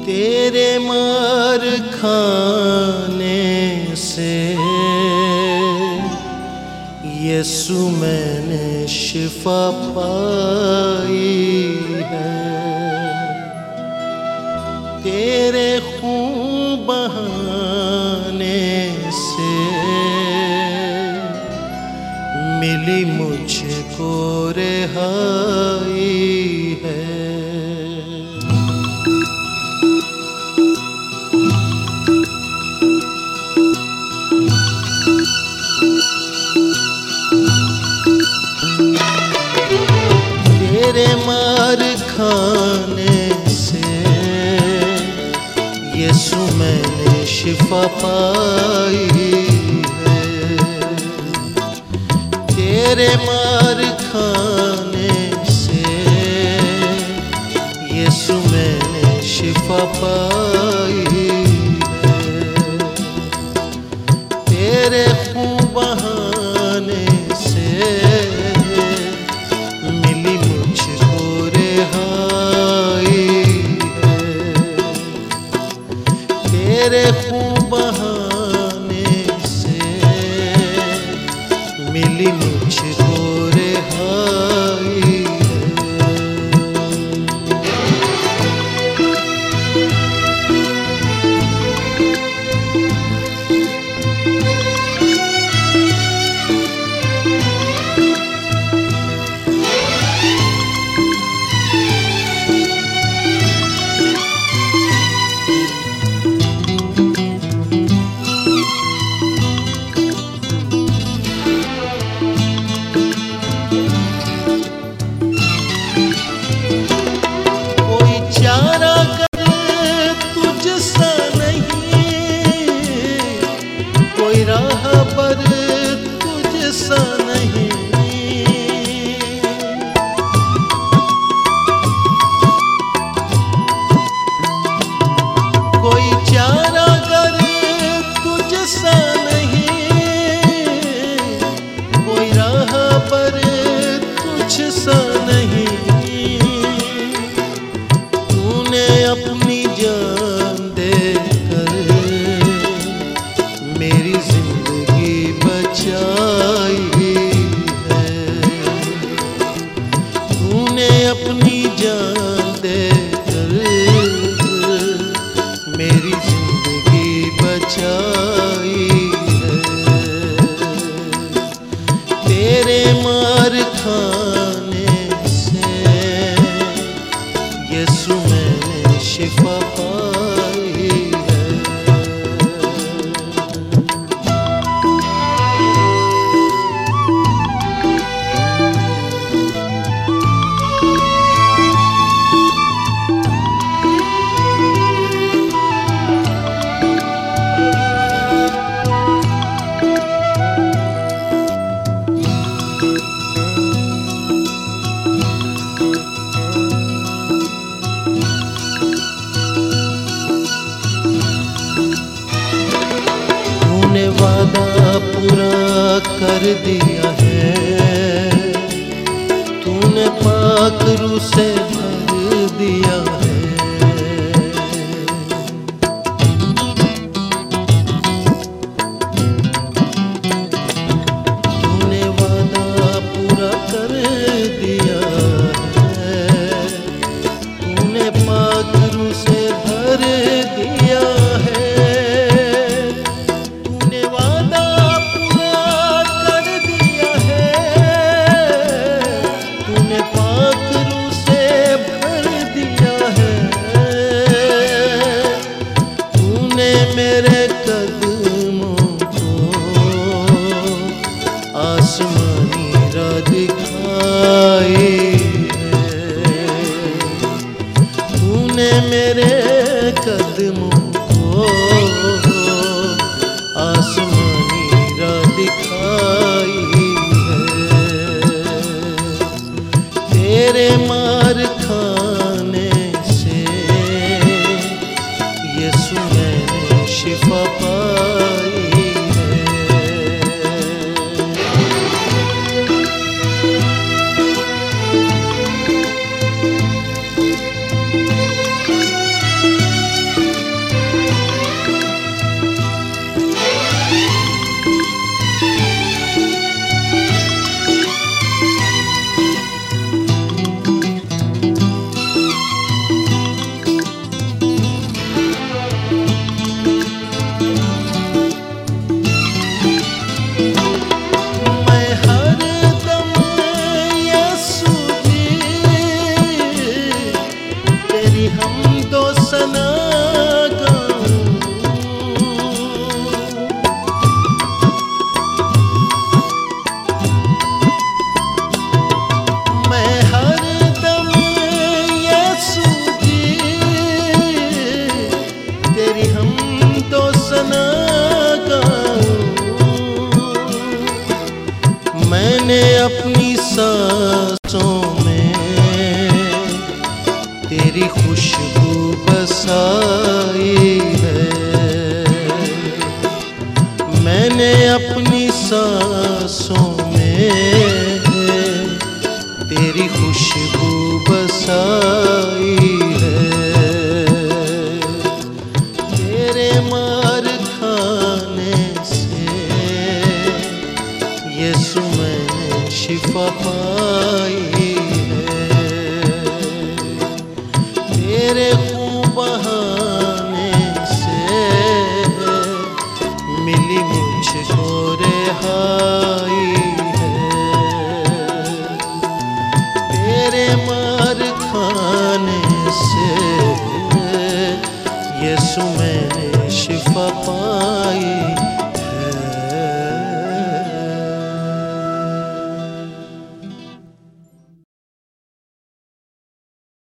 तेरे मार खाने से यीशु मैंने शिफा पाई है। तेरे खून बहाने से मिली मुझको रिहाई है। तेरे मार खाने से यीशु मैंने शिफा पाई है। तेरे मार खाने से यीशु मैंने शिफा पाई है। तेरे खून बहाने से मिली मुझको रिहाई है। तेरे खून बहाने से मिली मुझको रिहाई है। कोई राहबर तुझसा नहीं, कोई चारागर तुझसा नहीं, कोई राहबर तुझसा नहीं। तूने अपनी जान देकर मेरी जिंदगी बचाई है। तूने अपनी जान देकर मेरी जिंदगी बचाई है। तेरे मार खाने से यीशु मैंने शिफा पाई है। तूने वादा पूरा कर दिया है। तूने पाक रूह से भर दिया है। तूने वादा पूरा कर दिया है। तूने पाक रूह से भर दिया है। मेरे कदमों को आसमानी राह दिखाई है। तूने मेरे कदमों को आसमानी राह दिखाई है। तेरे मार खाने से यीशु मैंने शिफा पाई है। मैंने अपनी सांसों में तेरी खुशबू बसाई है। मैंने अपनी सांसों में तेरी खुशबू बसाई है। तेरे मार खाने से यीशु मैंने शिफा पाई है। तेरे खून बहाने से मिली मुझको रिहाई है। तेरे मार खाने से यीशु मैं